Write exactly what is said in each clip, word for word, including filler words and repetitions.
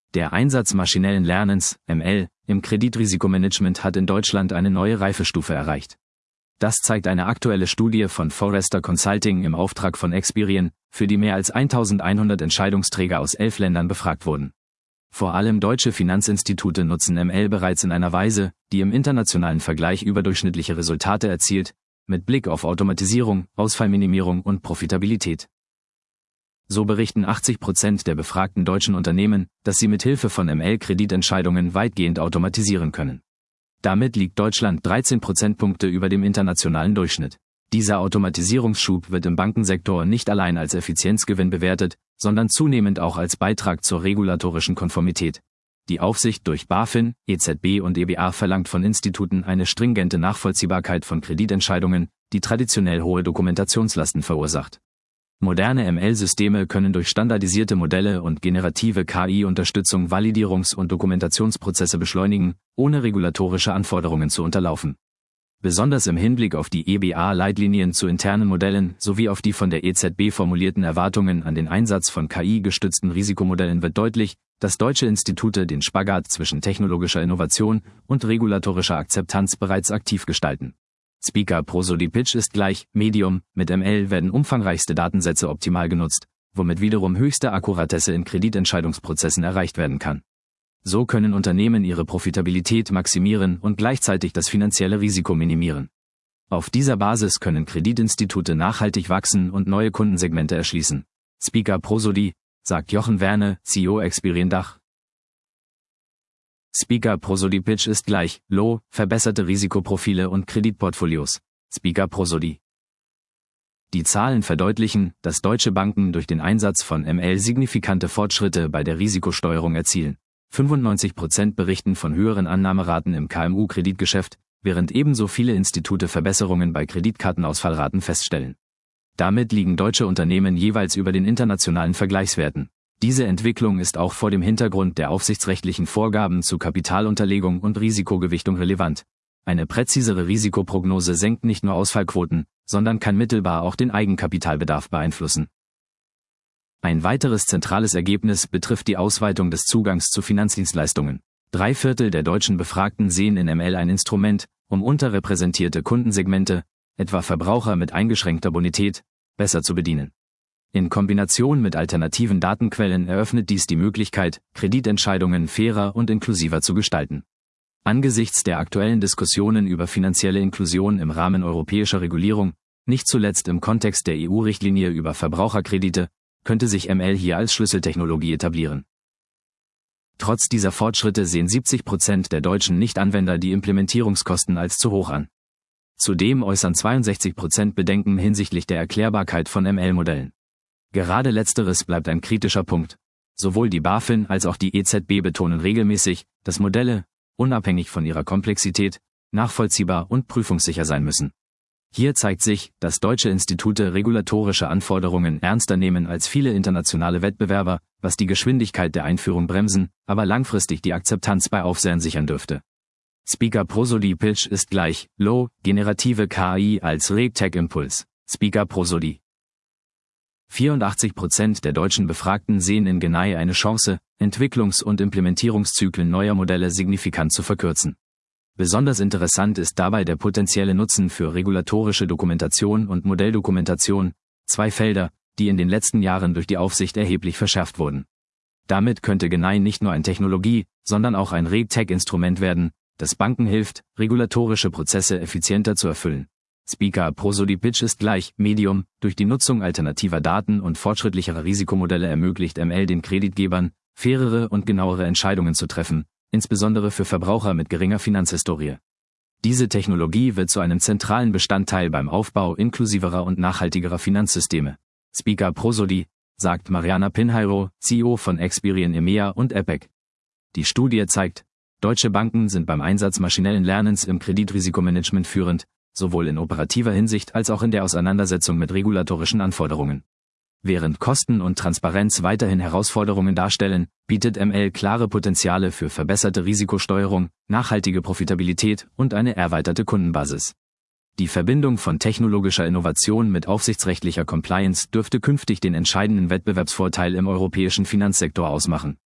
Der Einsatz maschinellen Lernens, M L, im Kreditrisikomanagement hat in Deutschland eine neue Reifestufe erreicht. Das zeigt eine aktuelle Studie von Forrester Consulting im Auftrag von Experian, für die mehr als eintausendeinhundert Entscheidungsträger aus elf Ländern befragt wurden. Vor allem deutsche Finanzinstitute nutzen M L bereits in einer Weise, die im internationalen Vergleich überdurchschnittliche Resultate erzielt, mit Blick auf Automatisierung, Ausfallminimierung und Profitabilität. So berichten achtzig Prozent der befragten deutschen Unternehmen, dass sie mit Hilfe von M L Kreditentscheidungen weitgehend automatisieren können. Damit liegt Deutschland dreizehn Prozentpunkte über dem internationalen Durchschnitt. Dieser Automatisierungsschub wird im Bankensektor nicht allein als Effizienzgewinn bewertet, sondern zunehmend auch als Beitrag zur regulatorischen Konformität. Die Aufsicht durch BaFin, E Z B und E B A verlangt von Instituten eine stringente Nachvollziehbarkeit von Kreditentscheidungen, die traditionell hohe Dokumentationslasten verursacht. Moderne M L-Systeme können durch standardisierte Modelle und generative K I-Unterstützung Validierungs- und Dokumentationsprozesse beschleunigen, ohne regulatorische Anforderungen zu unterlaufen. Besonders im Hinblick auf die E B A-Leitlinien zu internen Modellen sowie auf die von der E Z B formulierten Erwartungen an den Einsatz von K I-gestützten Risikomodellen wird deutlich, dass deutsche Institute den Spagat zwischen technologischer Innovation und regulatorischer Akzeptanz bereits aktiv gestalten. Speaker Prosody Pitch ist gleich Medium, mit M L werden umfangreichste Datensätze optimal genutzt, womit wiederum höchste Akkuratesse in Kreditentscheidungsprozessen erreicht werden kann. So können Unternehmen ihre Profitabilität maximieren und gleichzeitig das finanzielle Risiko minimieren. Auf dieser Basis können Kreditinstitute nachhaltig wachsen und neue Kundensegmente erschließen. Speaker Prosody, sagt Jochen Werne, C E O Experian Dach. Speaker Prosody Pitch ist gleich Low, verbesserte Risikoprofile und Kreditportfolios. Speaker Prosody. Die Zahlen verdeutlichen, dass deutsche Banken durch den Einsatz von M L signifikante Fortschritte bei der Risikosteuerung erzielen. fünfundneunzig Prozent berichten von höheren Annahmeraten im K M U-Kreditgeschäft, während ebenso viele Institute Verbesserungen bei Kreditkartenausfallraten feststellen. Damit liegen deutsche Unternehmen jeweils über den internationalen Vergleichswerten. Diese Entwicklung ist auch vor dem Hintergrund der aufsichtsrechtlichen Vorgaben zu Kapitalunterlegung und Risikogewichtung relevant. Eine präzisere Risikoprognose senkt nicht nur Ausfallquoten, sondern kann mittelbar auch den Eigenkapitalbedarf beeinflussen. Ein weiteres zentrales Ergebnis betrifft die Ausweitung des Zugangs zu Finanzdienstleistungen. Drei Viertel der deutschen Befragten sehen in M L ein Instrument, um unterrepräsentierte Kundensegmente, etwa Verbraucher mit eingeschränkter Bonität, besser zu bedienen. In Kombination mit alternativen Datenquellen eröffnet dies die Möglichkeit, Kreditentscheidungen fairer und inklusiver zu gestalten. Angesichts der aktuellen Diskussionen über finanzielle Inklusion im Rahmen europäischer Regulierung, nicht zuletzt im Kontext der E U-Richtlinie über Verbraucherkredite, könnte sich M L hier als Schlüsseltechnologie etablieren. Trotz dieser Fortschritte sehen siebzig Prozent der deutschen Nichtanwender die Implementierungskosten als zu hoch an. Zudem äußern zweiundsechzig Prozent Bedenken hinsichtlich der Erklärbarkeit von M L-Modellen. Gerade letzteres bleibt ein kritischer Punkt. Sowohl die BaFin als auch die E Z B betonen regelmäßig, dass Modelle, unabhängig von ihrer Komplexität, nachvollziehbar und prüfungssicher sein müssen. Hier zeigt sich, dass deutsche Institute regulatorische Anforderungen ernster nehmen als viele internationale Wettbewerber, was die Geschwindigkeit der Einführung bremsen, aber langfristig die Akzeptanz bei Aufsehern sichern dürfte. Speaker Prosody Pitch ist gleich Low, generative K I als RegTech-Impuls. Speaker Prosody. vierundachtzig Prozent der deutschen Befragten sehen in Genai eine Chance, Entwicklungs- und Implementierungszyklen neuer Modelle signifikant zu verkürzen. Besonders interessant ist dabei der potenzielle Nutzen für regulatorische Dokumentation und Modelldokumentation, zwei Felder, die in den letzten Jahren durch die Aufsicht erheblich verschärft wurden. Damit könnte Genai nicht nur ein Technologie-, sondern auch ein RegTech-Instrument werden, das Banken hilft, regulatorische Prozesse effizienter zu erfüllen. Speaker Prosody Pitch ist gleich Medium, durch die Nutzung alternativer Daten und fortschrittlicherer Risikomodelle ermöglicht M L den Kreditgebern, fairere und genauere Entscheidungen zu treffen, insbesondere für Verbraucher mit geringer Finanzhistorie. Diese Technologie wird zu einem zentralen Bestandteil beim Aufbau inklusiverer und nachhaltigerer Finanzsysteme. Speaker Prosody, sagt Mariana Pinheiro, C E O von Experian E M E A und E P E C. Die Studie zeigt, deutsche Banken sind beim Einsatz maschinellen Lernens im Kreditrisikomanagement führend, sowohl in operativer Hinsicht als auch in der Auseinandersetzung mit regulatorischen Anforderungen. Während Kosten und Transparenz weiterhin Herausforderungen darstellen, bietet M L klare Potenziale für verbesserte Risikosteuerung, nachhaltige Profitabilität und eine erweiterte Kundenbasis. Die Verbindung von technologischer Innovation mit aufsichtsrechtlicher Compliance dürfte künftig den entscheidenden Wettbewerbsvorteil im europäischen Finanzsektor ausmachen.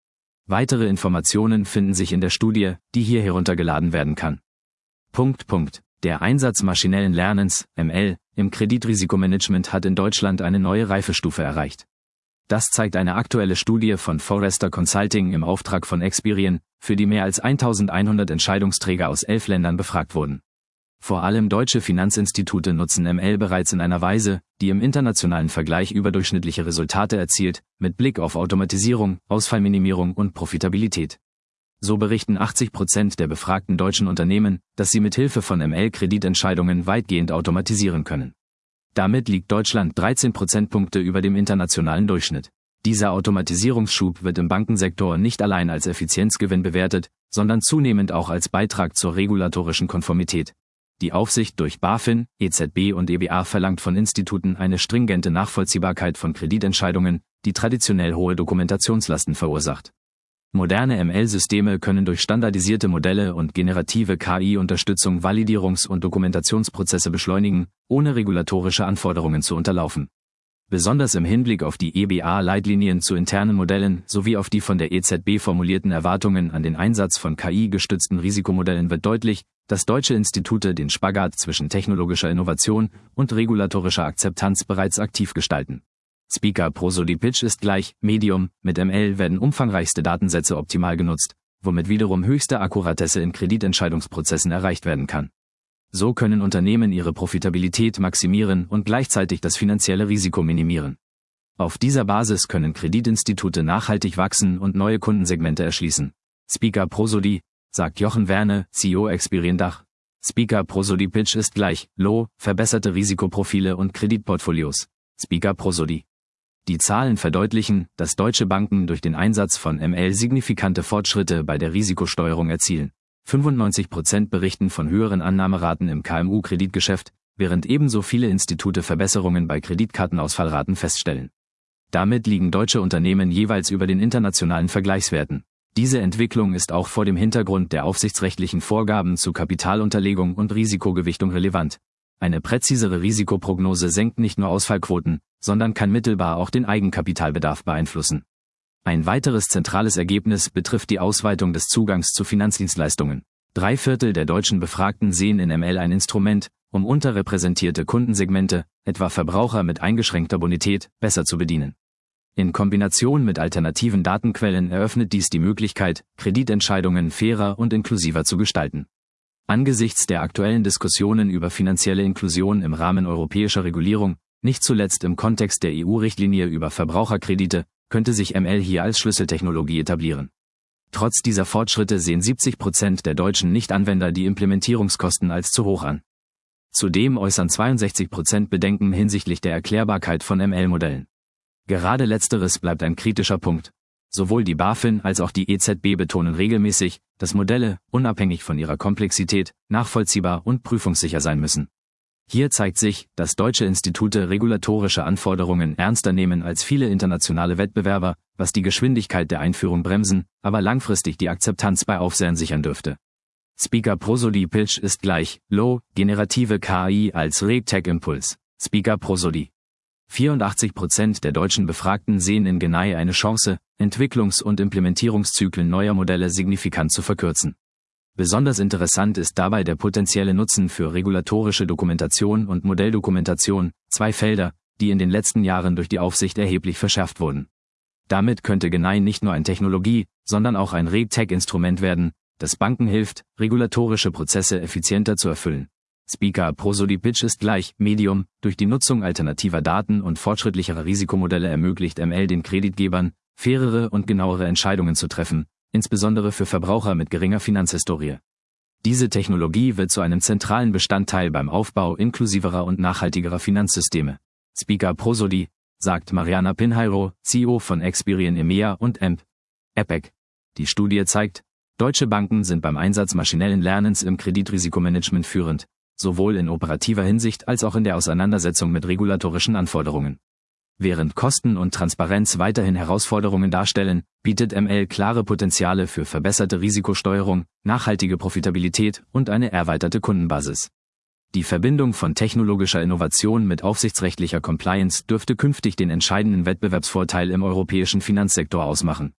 Weitere Informationen finden sich in der Studie, die hier heruntergeladen werden kann. Punkt, Punkt. Der Einsatz maschinellen Lernens, M L, im Kreditrisikomanagement hat in Deutschland eine neue Reifestufe erreicht. Das zeigt eine aktuelle Studie von Forrester Consulting im Auftrag von Experian, für die mehr als eintausendeinhundert Entscheidungsträger aus elf Ländern befragt wurden. Vor allem deutsche Finanzinstitute nutzen M L bereits in einer Weise, die im internationalen Vergleich überdurchschnittliche Resultate erzielt, mit Blick auf Automatisierung, Ausfallminimierung und Profitabilität. So berichten achtzig Prozent der befragten deutschen Unternehmen, dass sie mit Hilfe von M L Kreditentscheidungen weitgehend automatisieren können. Damit liegt Deutschland dreizehn Prozentpunkte über dem internationalen Durchschnitt. Dieser Automatisierungsschub wird im Bankensektor nicht allein als Effizienzgewinn bewertet, sondern zunehmend auch als Beitrag zur regulatorischen Konformität. Die Aufsicht durch BaFin, E Z B und E B A verlangt von Instituten eine stringente Nachvollziehbarkeit von Kreditentscheidungen, die traditionell hohe Dokumentationslasten verursacht. Moderne M L-Systeme können durch standardisierte Modelle und generative K I-Unterstützung Validierungs- und Dokumentationsprozesse beschleunigen, ohne regulatorische Anforderungen zu unterlaufen. Besonders im Hinblick auf die E B A-Leitlinien zu internen Modellen sowie auf die von der E Z B formulierten Erwartungen an den Einsatz von K I-gestützten Risikomodellen wird deutlich, dass deutsche Institute den Spagat zwischen technologischer Innovation und regulatorischer Akzeptanz bereits aktiv gestalten. Speaker Prosody Pitch ist gleich Medium, mit M L werden umfangreichste Datensätze optimal genutzt, womit wiederum höchste Akkuratesse in Kreditentscheidungsprozessen erreicht werden kann. So können Unternehmen ihre Profitabilität maximieren und gleichzeitig das finanzielle Risiko minimieren. Auf dieser Basis können Kreditinstitute nachhaltig wachsen und neue Kundensegmente erschließen. Speaker Prosody, sagt Jochen Werne, C E O Experian Dach. Speaker Prosody Pitch ist gleich Low, verbesserte Risikoprofile und Kreditportfolios. Speaker Prosody. Die Zahlen verdeutlichen, dass deutsche Banken durch den Einsatz von M L signifikante Fortschritte bei der Risikosteuerung erzielen. fünfundneunzig Prozent berichten von höheren Annahmeraten im K M U-Kreditgeschäft, während ebenso viele Institute Verbesserungen bei Kreditkartenausfallraten feststellen. Damit liegen deutsche Unternehmen jeweils über den internationalen Vergleichswerten. Diese Entwicklung ist auch vor dem Hintergrund der aufsichtsrechtlichen Vorgaben zu Kapitalunterlegung und Risikogewichtung relevant. Eine präzisere Risikoprognose senkt nicht nur Ausfallquoten, sondern kann mittelbar auch den Eigenkapitalbedarf beeinflussen. Ein weiteres zentrales Ergebnis betrifft die Ausweitung des Zugangs zu Finanzdienstleistungen. Drei Viertel der deutschen Befragten sehen in M L ein Instrument, um unterrepräsentierte Kundensegmente, etwa Verbraucher mit eingeschränkter Bonität, besser zu bedienen. In Kombination mit alternativen Datenquellen eröffnet dies die Möglichkeit, Kreditentscheidungen fairer und inklusiver zu gestalten. Angesichts der aktuellen Diskussionen über finanzielle Inklusion im Rahmen europäischer Regulierung, nicht zuletzt im Kontext der E U-Richtlinie über Verbraucherkredite, könnte sich M L hier als Schlüsseltechnologie etablieren. Trotz dieser Fortschritte sehen siebzig Prozent der deutschen Nichtanwender die Implementierungskosten als zu hoch an. Zudem äußern zweiundsechzig Prozent Bedenken hinsichtlich der Erklärbarkeit von M L-Modellen. Gerade letzteres bleibt ein kritischer Punkt. Sowohl die BaFin als auch die E Z B betonen regelmäßig, dass Modelle, unabhängig von ihrer Komplexität, nachvollziehbar und prüfungssicher sein müssen. Hier zeigt sich, dass deutsche Institute regulatorische Anforderungen ernster nehmen als viele internationale Wettbewerber, was die Geschwindigkeit der Einführung bremsen, aber langfristig die Akzeptanz bei Aufsehern sichern dürfte. Speaker Prosody Pitch ist gleich Low, generative K I als RegTech-Impuls. Speaker Prosody. vierundachtzig Prozent der deutschen Befragten sehen in Genei eine Chance, Entwicklungs- und Implementierungszyklen neuer Modelle signifikant zu verkürzen. Besonders interessant ist dabei der potenzielle Nutzen für regulatorische Dokumentation und Modelldokumentation, zwei Felder, die in den letzten Jahren durch die Aufsicht erheblich verschärft wurden. Damit könnte Genei nicht nur ein Technologie, sondern auch ein RegTech-Instrument werden, das Banken hilft, regulatorische Prozesse effizienter zu erfüllen. Speaker Prosody Pitch ist gleich Medium, durch die Nutzung alternativer Daten und fortschrittlicherer Risikomodelle ermöglicht M L den Kreditgebern, fairere und genauere Entscheidungen zu treffen, insbesondere für Verbraucher mit geringer Finanzhistorie. Diese Technologie wird zu einem zentralen Bestandteil beim Aufbau inklusiverer und nachhaltigerer Finanzsysteme. Speaker Prosody, sagt Mariana Pinheiro, C E O von Experian E M E A und E M P. E P E C. Die Studie zeigt, deutsche Banken sind beim Einsatz maschinellen Lernens im Kreditrisikomanagement führend, sowohl in operativer Hinsicht als auch in der Auseinandersetzung mit regulatorischen Anforderungen. Während Kosten und Transparenz weiterhin Herausforderungen darstellen, bietet M L klare Potenziale für verbesserte Risikosteuerung, nachhaltige Profitabilität und eine erweiterte Kundenbasis. Die Verbindung von technologischer Innovation mit aufsichtsrechtlicher Compliance dürfte künftig den entscheidenden Wettbewerbsvorteil im europäischen Finanzsektor ausmachen.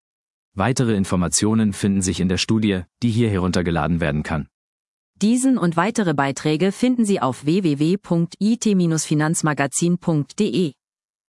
Weitere Informationen finden sich in der Studie, die hier heruntergeladen werden kann. Diesen und weitere Beiträge finden Sie auf w w w punkt i t Bindestrich finanzmagazin punkt de.